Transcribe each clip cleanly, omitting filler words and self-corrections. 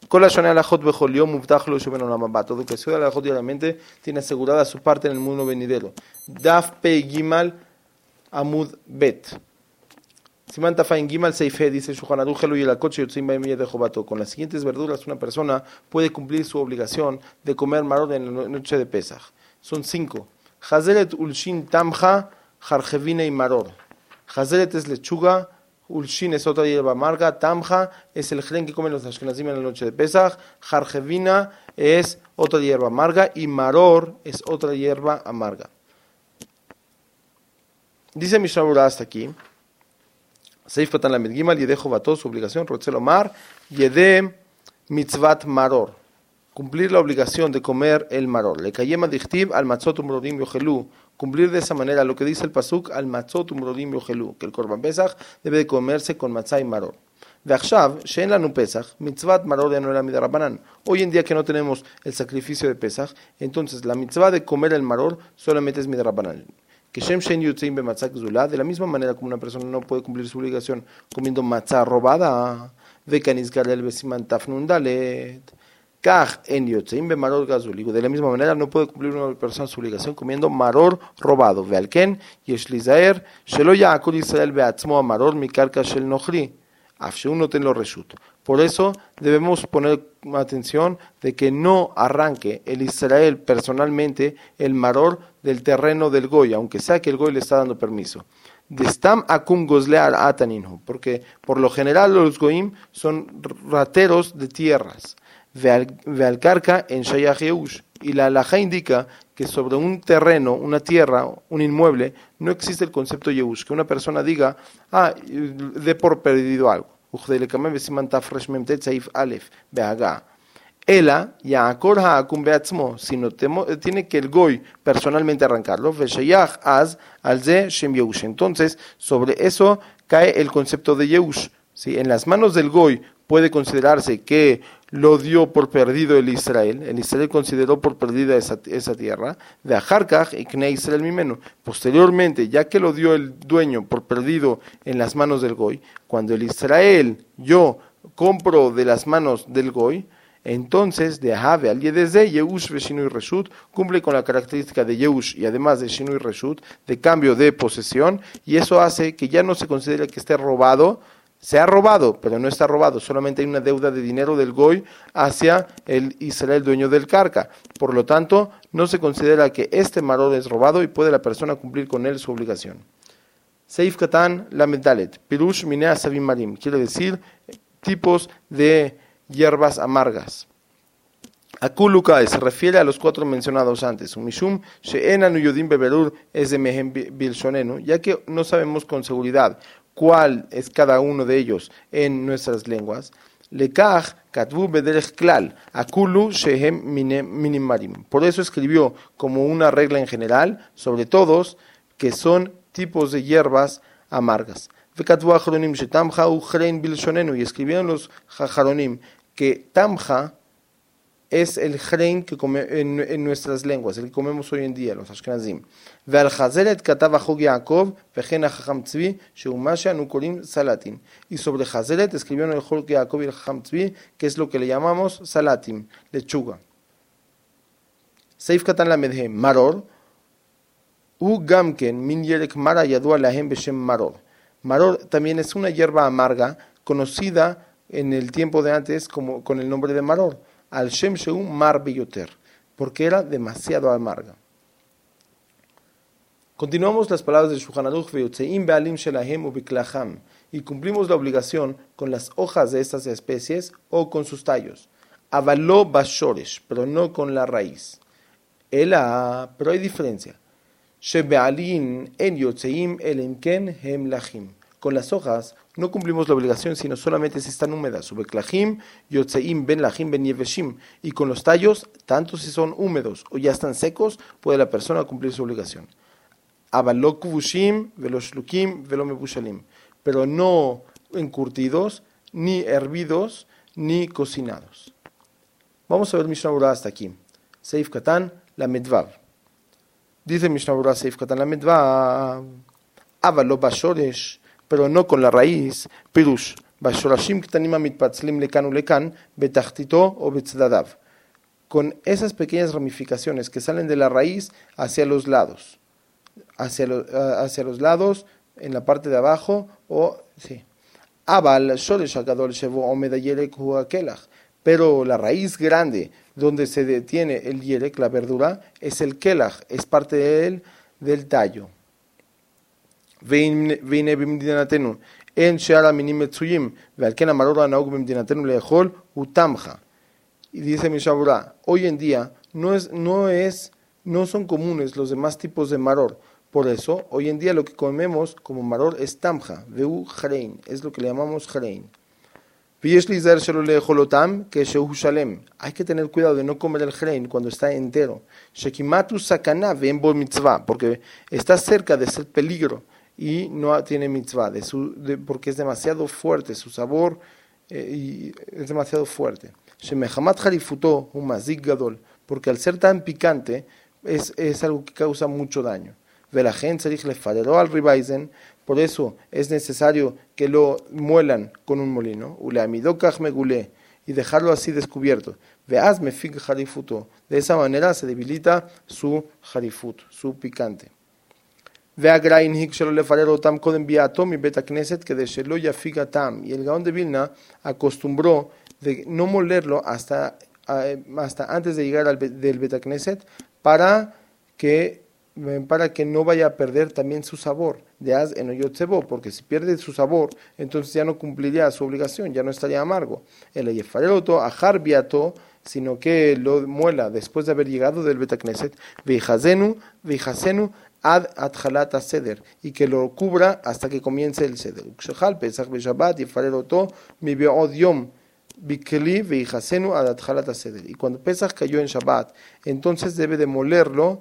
Con la shana alajot bejolió muftach lo shuben olam haba. Todo que estudia alajot diariamente tiene asegurada su parte en el mundo venidero. Daf pe gimal amud bet. Siman tafain gimal seife dice Shulchan Aruch y la coche yotzim baim de jovato. Con las siguientes verduras una persona puede cumplir su obligación de comer maror en la noche de Pesach. Son 5. Hazeret ulshin tamja jarjevine y maror. Hazeret es lechuga. Ulshin es otra hierba amarga, tamja es el gen que comen los ashkenazim en la noche de Pesach, jarjevina es otra hierba amarga y maror es otra hierba amarga. Dice Mishnah Berurah hasta aquí, Seif Katan Lamed Gimal, Yede Jovato, su obligación, Rotzel Omar, Yede Mitzvat Maror, cumplir la obligación de comer el maror. Le kayema dichtiv al matzot umrodim yochelu, cumplir de esa manera lo que dice el pasuk al matzot umrodim yochelu, que el korban pesach debe de comerse con matzah y maror. Ve'achshav she'en lanu pesach mitzvat maror eno ela midarabanan. Hoy en día que no tenemos el sacrificio de pesach, entonces la mitzvah de comer el maror solamente es midarabanan. Que shem she'en yotzeim bematzah gzula, de la misma manera como una persona no puede cumplir su obligación comiendo matzah robada, ve'kanizgar el besiman tafnun dalet. De la misma manera no puede cumplir una persona su obligación comiendo maror robado. Vealken yesh lizaer shelo yaakul Israel beatzmo maror mikarka shel nochri afsheun noten lo reshut. Por eso debemos poner atención de que no arranque el Israel personalmente el maror del terreno del goy, aunque sea que el goy le está dando permiso. Destam akum gozlear ataninhu, porque por lo general los goyim son rateros de tierras. Vealkarka en Shayach Yeush, y la halajá indica que sobre un terreno, una tierra, un inmueble, no existe el concepto Yeush, que una persona diga, dé por perdido algo. Ela, Yaakor ha'akum beatzmo, sino tiene que el goy personalmente arrancarlo, Veshayach az al ze shem Yeush. Entonces, sobre eso cae el concepto de Yeush. ¿Sí? En las manos del goy puede considerarse que lo dio por perdido el Israel consideró por perdida esa tierra, de Ajarkaj y Kne Israel Mimenu. Posteriormente, ya que lo dio el dueño por perdido en las manos del Goy, cuando el Israel yo compro de las manos del Goy, entonces de Ahave al Yedeze, Yeush ve Shinui Reshut, cumple con la característica de Yeush y además de Shinui Reshut, de cambio de posesión, y eso hace que ya no se considere que esté robado. Se ha robado, pero no está robado, solamente hay una deuda de dinero del Goy hacia el Israel dueño del carca. Por lo tanto, no se considera que este maror es robado y puede la persona cumplir con él su obligación. Seif Katan Lamed Dalet, Pirush Minea Savim Marim, quiere decir tipos de hierbas amargas. Akulukai se refiere a los 4 mencionados antes. Mishum she'ena nuyodim beberur es de mehem bilshonenu, ya que no sabemos con seguridad cuál es cada uno de ellos en nuestras lenguas. Lekach katvu bederech klal akulu shehem minim marim. Por eso escribió como una regla en general sobre todos que son tipos de hierbas amargas. Vekatvu acharonim shetamcha uchrein bilshonenu, y escribieron los jajaronim que tamja es el jrein que come en nuestras lenguas, el que comemos hoy en día, los ashkenazim. Ve'al Hazeret katav Achog Yaakov ve'chen hachacham tzvi she'umasha anu korim salatin. Y sobre Hazeret escribieron el Achog Yaakov y el hachacham tzvi, que es lo que le llamamos salatim, lechuga. Seif katan lamedhe maror u gamken min yerek mara yadua lahem beshem maror. Maror también es una hierba amarga conocida en el tiempo de antes como con el nombre de maror. Al Shem Sheu Mar Beyoter, porque era demasiado amarga. Continuamos las palabras de Shulchan Aruch Veyotzeim Bealim Shelahem Ubiklacham, y cumplimos la obligación con las hojas de estas especies o con sus tallos. Avaló Bashoresh, pero no con la raíz. Pero hay diferencia. Shebealim En Yotzeim Elimken Hem Lachim. Con las hojas no cumplimos la obligación, sino solamente si están húmedas. Ubeklachim, yotzeim, ben lachim, ben yeveshim. Y con los tallos, tanto si son húmedos o ya están secos, puede la persona cumplir su obligación. Avalok kuvushim, velo shlukim, velo mebushalim. Pero no encurtidos, ni hervidos, ni cocinados. Vamos a ver Mishnah Berurah hasta aquí. Seif Katan, la medvav. Dice Mishnah Berurah, Seif Katan, la medvav. Avalok bashoresh, pero no con la raíz. Pirush, Bashorashim ktanim mitpatzlim lekan ulekan, betachtito o betzadadav. Con esas pequeñas ramificaciones que salen de la raíz hacia los lados. Hacia los lados, en la parte de abajo, o sí. Abal shoresh hagadol shevo omed hayelek hu hakelach. Pero la raíz grande, donde se detiene el yelek, la verdura, es el kelach, es parte del tallo. והנה במדינתנו אין שאר המינים מצויים ועל כן המרור הנהוג במדינתנו לאכול הוא תמחה. Y dice Mishabura, hoy en día no son comunes los demás tipos de maror. Por eso, hoy en día lo que comemos como maror es tamja, veu jarein, es lo que le llamamos jarein. Hay que tener cuidado de no comer el jarein cuando está entero. Shekimatu sakana ve'en mitzvah, porque está cerca de ser peligro y no tiene mitzvah, porque es demasiado fuerte, su sabor y es demasiado fuerte. Shemehamat harifuto hu mazik gadol, porque al ser tan picante es algo que causa mucho daño. Velagen tzarich lefarero al ribaizen, por eso es necesario que lo muelan con un molino, uleamidokach megule, y dejarlo así descubierto. Veaz mefig harifuto, de esa manera se debilita su harifut, su picante. והגרעין היא כשלא לפרר אותם קודם ביאתו מבית הכנסת כדי שלא יפיג הטעם. Y el Gaón de Vilna acostumbró de no molerlo hasta antes de llegar del Bet Knesset para que no vaya a perder también su sabor de az en oyotzebo, porque si pierde su sabor, entonces ya no cumpliría su obligación, ya no estaría amargo. El yefareroto ajar biato, sino que lo muela después de haber llegado del Bet Knesset, vejasenu ad atchalat seder, y que lo cubra hasta que comience el seder. Ukshechal pesach beshabbat yefareroto mi be'od yom bikli vejasenu ad atchalat seder. Y cuando Pesach cayó en Shabbat, entonces debe de molerlo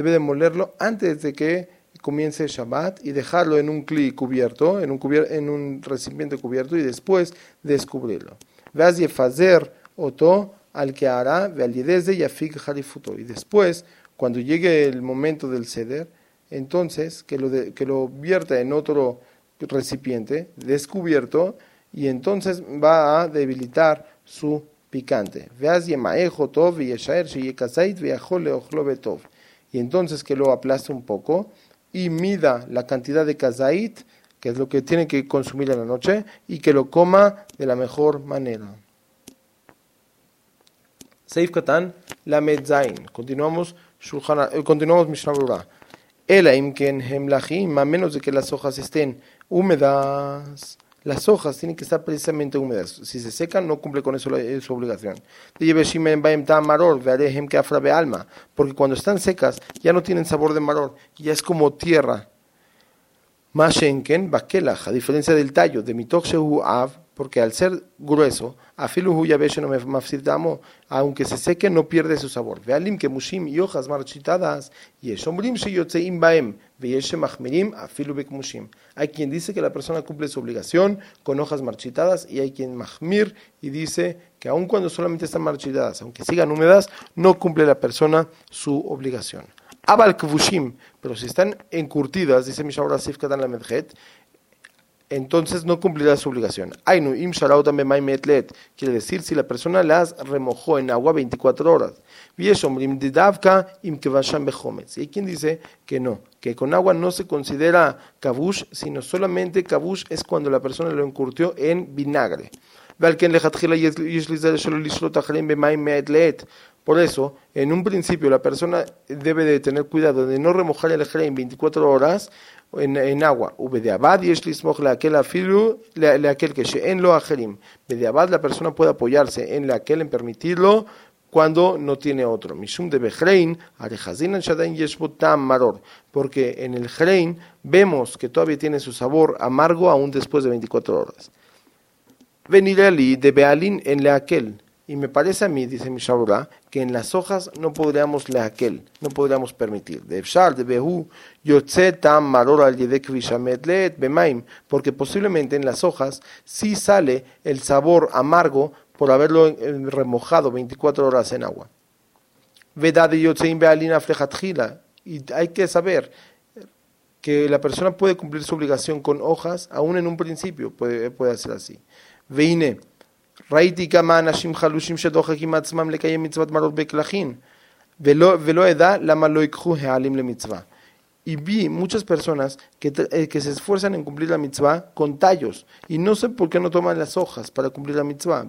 antes de que comience Shabbat y dejarlo en un kli cubierto, en un recipiente cubierto y después descubrirlo. Veas yefazer oto al que hará veal yedeze yafig harifuto. Y después, cuando llegue el momento del seder, entonces que lo vierta en otro recipiente descubierto y entonces va a debilitar su picante. Veas yemaejo tov yeshaer sheyekazait veachol leochlo betov. Y entonces que lo aplaste un poco y mida la cantidad de kazait, que es lo que tiene que consumir en la noche, y que lo coma de la mejor manera. Seif Katan, la Medzain. Continuamos Mishnah Berurah. Ela imken hemlachim, a menos de que las hojas estén húmedas. Las hojas tienen que estar precisamente húmedas. Si se secan, no cumple con eso su obligación. Porque cuando están secas, ya no tienen sabor de maror, ya es como tierra. Mashenken bakelach, a diferencia del tallo, de mitoch shehu av, porque al ser grueso, afilu yabesh no mafsid damo, aunque se seque no pierde su sabor. Vealim que mushim y hojas marchitadas, yesh omrim sheyotzeim baem, veyesh machmirim afilu bekmushim. Hay quien dice que la persona cumple su obligación con hojas marchitadas y hay quien mahmir y dice que aun cuando solamente están marchitadas, aunque sigan húmedas, no cumple la persona su obligación. Abal kvushim, pero si están encurtidas, dice Mishabura Sif Katan la Medjet, entonces no cumplirá su obligación. Ainu im sharautam b'mayim etlet, quiere decir si la persona las remojó en agua 24 horas. Viesh omrim didavka im kevasham bechometz. Y hay quien dice que no, que con agua no se considera kavush, sino solamente kavush es cuando la persona lo encurtió en vinagre. Por eso, en un principio la persona debe de tener cuidado de no remojar el ejrei en 24 horas en agua. Ubediabad y eslismoch leakel afilu leakel que she'en lo ajerim. Bediabad la persona puede apoyarse en leakel, en permitirlo cuando no tiene otro. Mishum de bechrein arechazinan shadain yeshbot tam maror. Porque en el jrein vemos que todavía tiene su sabor amargo aún después de 24 horas. Venireli de bealin en leakel. Y me parece a mí, dice Mishabura, que en las hojas no podríamos leakel, no podríamos permitir. De Efshar, de Behu, Yotze tam maror al yedek vishamedlet bemaim, porque posiblemente en las hojas sí sale el sabor amargo por haberlo remojado 24 horas en agua. Vedad de Yotzein bealin aflechatchila, y hay que saber que la persona puede cumplir su obligación con hojas, aún en un principio puede hacer así. Veine, ראיתי כמה אנשים חלושים שדוחקים עצמם לקיים מצוות מרור בקלחין, ולא ידע למה לא ייקחו העלים למצווה. Y vi muchas personas que se esfuerzan en cumplir la mitzvah con tallos, y no sé por qué no toman las hojas para cumplir la mitzvah.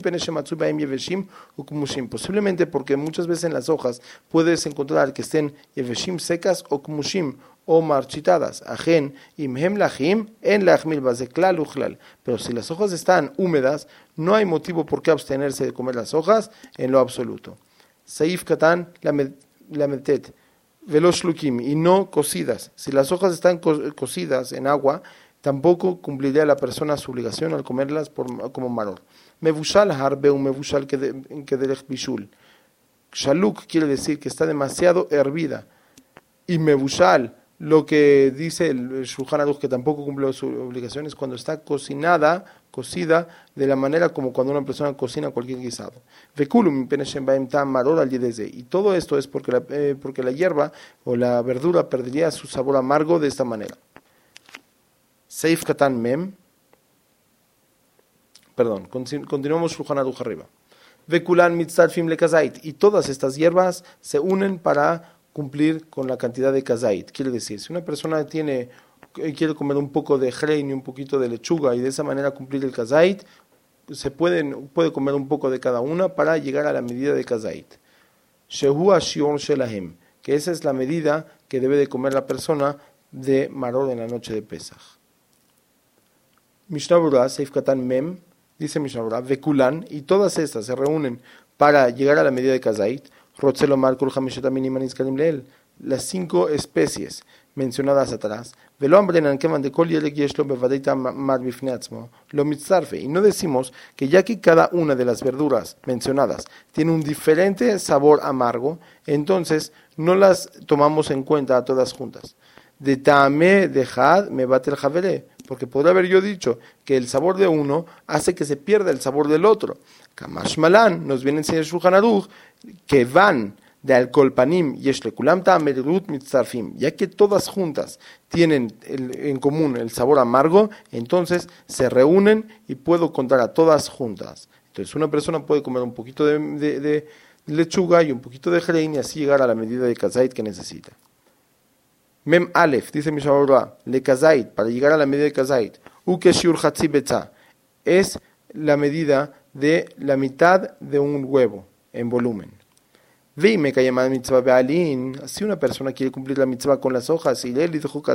Posiblemente porque muchas veces en las hojas puedes encontrar que estén yeveshim secas o kmushim, o marchitadas. Pero si las hojas están húmedas, no hay motivo por qué abstenerse de comer las hojas en lo absoluto. Saif Katan Lametet Veloshlukim, y no cocidas. Si las hojas están cocidas en agua, tampoco cumpliría la persona su obligación al comerlas como maror. Mevushal harbe un mevushal kederech bishul. Shaluk quiere decir que está demasiado hervida. Y mevushal, lo que dice el Shulchan Aruch, que tampoco cumple su obligación, es cuando está cocida de la manera como cuando una persona cocina cualquier guisado. Y todo esto es porque la hierba o la verdura perdería su sabor amargo de esta manera. Seif Katan Mem. Perdón, continuamos Shulchan Aruch arriba. Vekulan mitzarfim lekazait. Y todas estas hierbas se unen para cumplir con la cantidad de kazait. Quiere decir, si una persona quiere comer un poco de hrein y un poquito de lechuga y de esa manera cumplir el kazait, puede comer un poco de cada una para llegar a la medida de kazait. Shehu ashior shelahem, que esa es la medida que debe de comer la persona de maror en la noche de Pesach. Mishnah Berurah, Seif Katan Mem, dice Mishnah Berurah, Vekulan, y todas estas se reúnen para llegar a la medida de kazait. Las 5 especies mencionadas atrás, y no decimos que ya que cada una de las verduras mencionadas tiene un diferente sabor amargo, entonces no las tomamos en cuenta a todas juntas. De ta'ame dejad me bate el javere, porque podría haber yo dicho que el sabor de uno hace que se pierda el sabor del otro. Kamash Malan nos viene a enseñar Shulchan Aruch que van de alcohol panim yesh lekulam ta'amerut mitzarfim, ya que todas juntas tienen en común el sabor amargo, entonces se reúnen y puedo contar a todas juntas. Entonces una persona puede comer un poquito de lechuga y un poquito de hrein y así llegar a la medida de kazait que necesita. Mem Aleph, dice Mishnah Berurah, le kazait, para llegar a la medida de kazait, ukeshiur hatzi betza, es la medida de la mitad de un huevo en volumen. Veime que llama mitzvah be'alin, si una persona quiere cumplir la mitzvah con las hojas y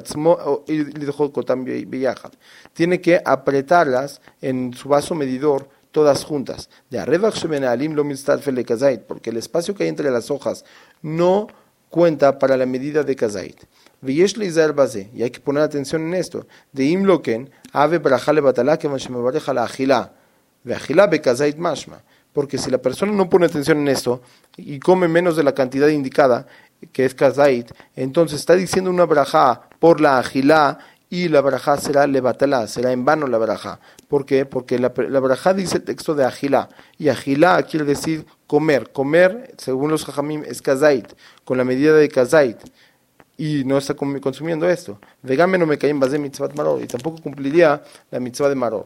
tiene que apretarlas en su vaso medidor todas juntas. De arriba porque el espacio que hay entre las hojas no cuenta para la medida de kazait. Y hay que poner atención en esto. De imloken ave brajale batala que mareja la agila. De agila be kazait mashma. Porque si la persona no pone atención en esto y come menos de la cantidad indicada, que es kazait, entonces está diciendo una brajá por la agilá y la brajá será levatalá, será en vano la brajá. ¿Por qué? Porque la brajá dice el texto de agilá, y agilá quiere decir comer. Comer, según los jajamim, es kazait, con la medida de kazait, y no está consumiendo esto. Vegame no me caen base mitzvah maror, y tampoco cumpliría la mitzvah de maror.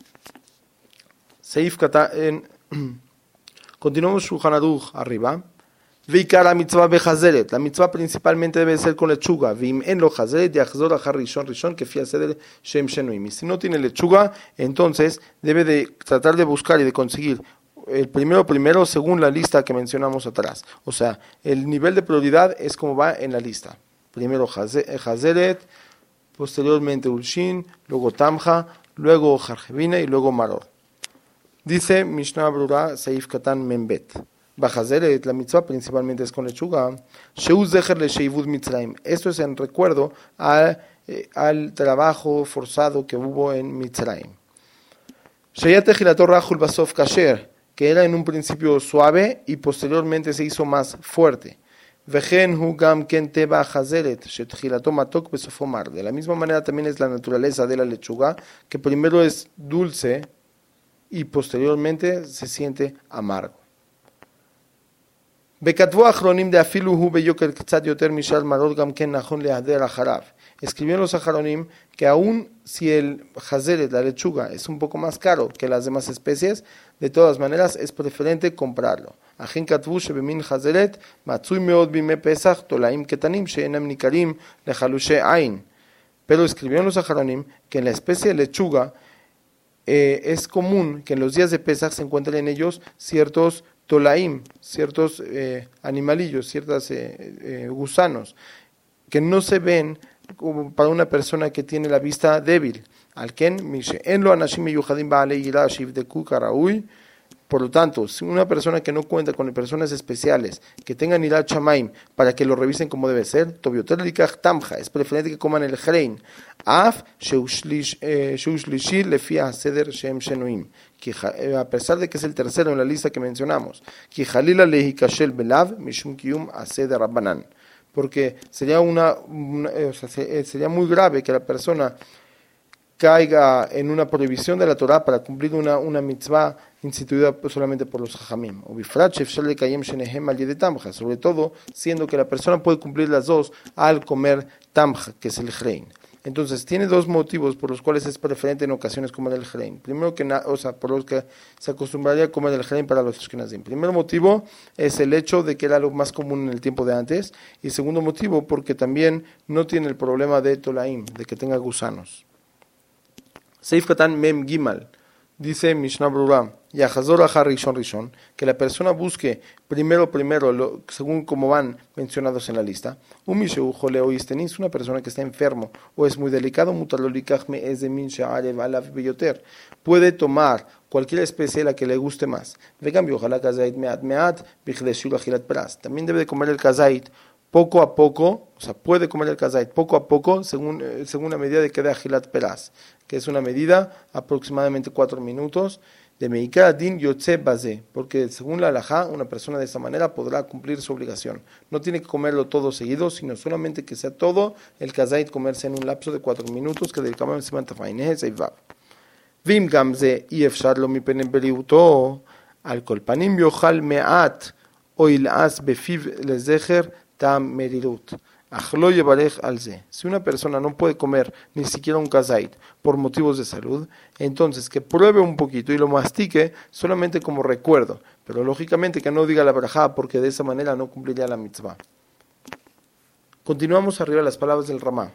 Seif kata en... Continuamos Shulchan Aruch arriba. Veikara mitzvah bechazeret. La mitzvah principalmente debe ser con lechuga. Vim en lo chazeret yachzor achar rishon que fia seder shem shenuim. Y si no tiene lechuga, entonces debe de tratar de buscar y de conseguir el primero según la lista que mencionamos atrás. O sea, el nivel de prioridad es como va en la lista. Primero chazeret, posteriormente ulshin, luego tamja, luego jarjevina y luego maror. Dice Mishnah Berurah, Seif Katan Membet. Bajazeret, la mitzvah principalmente es con lechuga. Sheuz zecher le sheivud mitzrayim. Esto es en recuerdo al trabajo forzado que hubo en Mitzrayim. Sheyat tejilato rachul basof kasher, que era en un principio suave y posteriormente se hizo más fuerte. Vejen hu gam ken teba chazeret, shetejilato matok besofomar. De la misma manera también es la naturaleza de la lechuga, que primero es dulce y posteriormente se siente amargo. וכתבו האחרונים דאפילו הוא ביוקר קצת יותר משל מרור גם כן נכון להדר אחריו. Escribieron los ajaronim que aún si el jazeret, la lechuga, es un poco más caro que las demás especies, de todas maneras es preferente comprarlo. Ajen katvu shebemin jazeret matzui meod bime pesach tolaim ketanim she'enam nikarim lechalushe ain. Pero escribieron los ajaronim que en la especie de lechuga es común que en los días de Pesach se encuentren en ellos ciertos tolaim, ciertos animalillos, ciertos gusanos, que no se ven como para una persona que tiene la vista débil. Por lo tanto, si una persona que no cuenta con personas especiales que tengan irat shamaim para que lo revisen como debe ser, tobioter likach tamja, es preferente que coman el grein, af sheushlishi lefi haseder shem shenuim, a pesar de que es el tercero en la lista que mencionamos, ki jalila lehikashel belav mishum kiyum haseder rabbanan, porque sería sería muy grave que la persona caiga en una prohibición de la Torah para cumplir una mitzvah instituida solamente por los jajamim. Sobre todo, siendo que la persona puede cumplir las dos al comer tamja, que es el grein. Entonces, tiene dos motivos por los cuales es preferente en ocasiones comer el grein. Primero por los que se acostumbraría a comer el grein para los ashkenazim. Primer motivo es el hecho de que era lo más común en el tiempo de antes. Y segundo motivo, porque también no tiene el problema de tolaim, de que tenga gusanos. Seif Katan Mem Gimal, dice Mishnah Brura, Yahazor Ahar Rishon Rishon, que la persona busque primero, según como van mencionados en la lista. Umisheu Joleo Istenis, una persona que está enfermo o es muy delicado, Mutalolikachme es de Min Sha'arev Alav Beyoter, puede tomar cualquier especie a la que le guste más. Vegam ojalá Kazait Meat Meat, Bichdeshul Achilat Pras. También debe de comer el kazait poco a poco, o sea, puede comer el kazait poco a poco, según la medida de que de achilat peras, que es una medida aproximadamente 4 minutos, de meikar adin yotze bazé, porque según la halajá, una persona de esta manera podrá cumplir su obligación. No tiene que comerlo todo seguido, sino solamente que sea todo el kazait comerse en un lapso de 4 minutos, que dedicamos a Mantafainehe Seivav. Vim gamze y efsharlo mi penem beriuto, al kolpanim yochal meat, o ilas befiv lezecher, tam merirut. Ajlo yevarech alze. Si una persona no puede comer ni siquiera un kazait por motivos de salud, entonces que pruebe un poquito y lo mastique solamente como recuerdo, pero lógicamente que no diga la brajá porque de esa manera no cumpliría la mitzvah. Continuamos arriba las palabras del Ramá.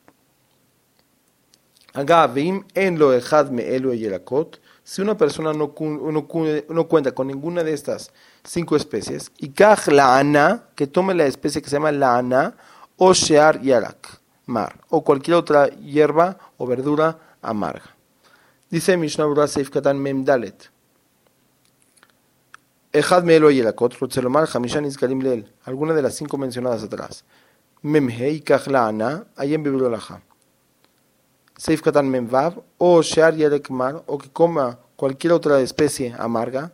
Agavim en lo ejad me elo yerakot. Si una persona no cuenta con ninguna de estas 5 especies, y kaj la ana, que tome la especie que se llama la ana, o shear yarak, mar, o cualquier otra hierba o verdura amarga. Dice Mishnah Berurah Seif Katan Mem Dalet. Ejad me elo yerakot, rotzelomar hamishan izkarim leel, alguna de las 5 mencionadas atrás. Memhe y kaj la ana, ayem bibliolaja. Seif Katan Memvav, o Shear Yarek Mar, o que coma cualquier otra especie amarga,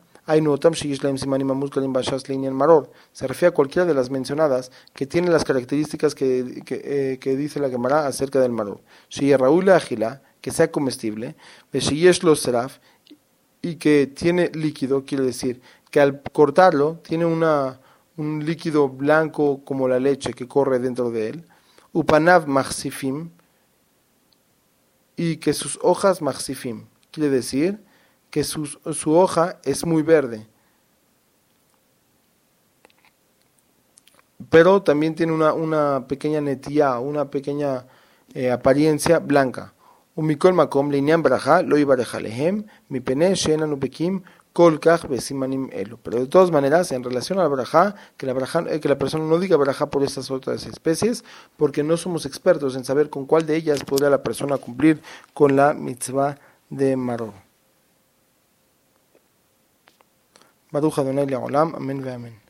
se refiere a cualquiera de las mencionadas que tiene las características que dice la Gemara acerca del maror. Que sea comestible, y que tiene líquido, quiere decir que al cortarlo tiene un líquido blanco como la leche que corre dentro de él, upanav machsifim, y que sus hojas machsifim, quiere decir que su hoja es muy verde, pero también tiene una pequeña netía, una pequeña apariencia blanca. Umikol makom leinian braja lo ibareja lehem mi pene shenan upekim kolkach besimanim elo. Pero de todas maneras, en relación a la braja, que la persona no diga braja por estas otras especies, porque no somos expertos en saber con cuál de ellas podría la persona cumplir con la mitzvah de maror. Baruch Adonai le'olam, amén ve amén.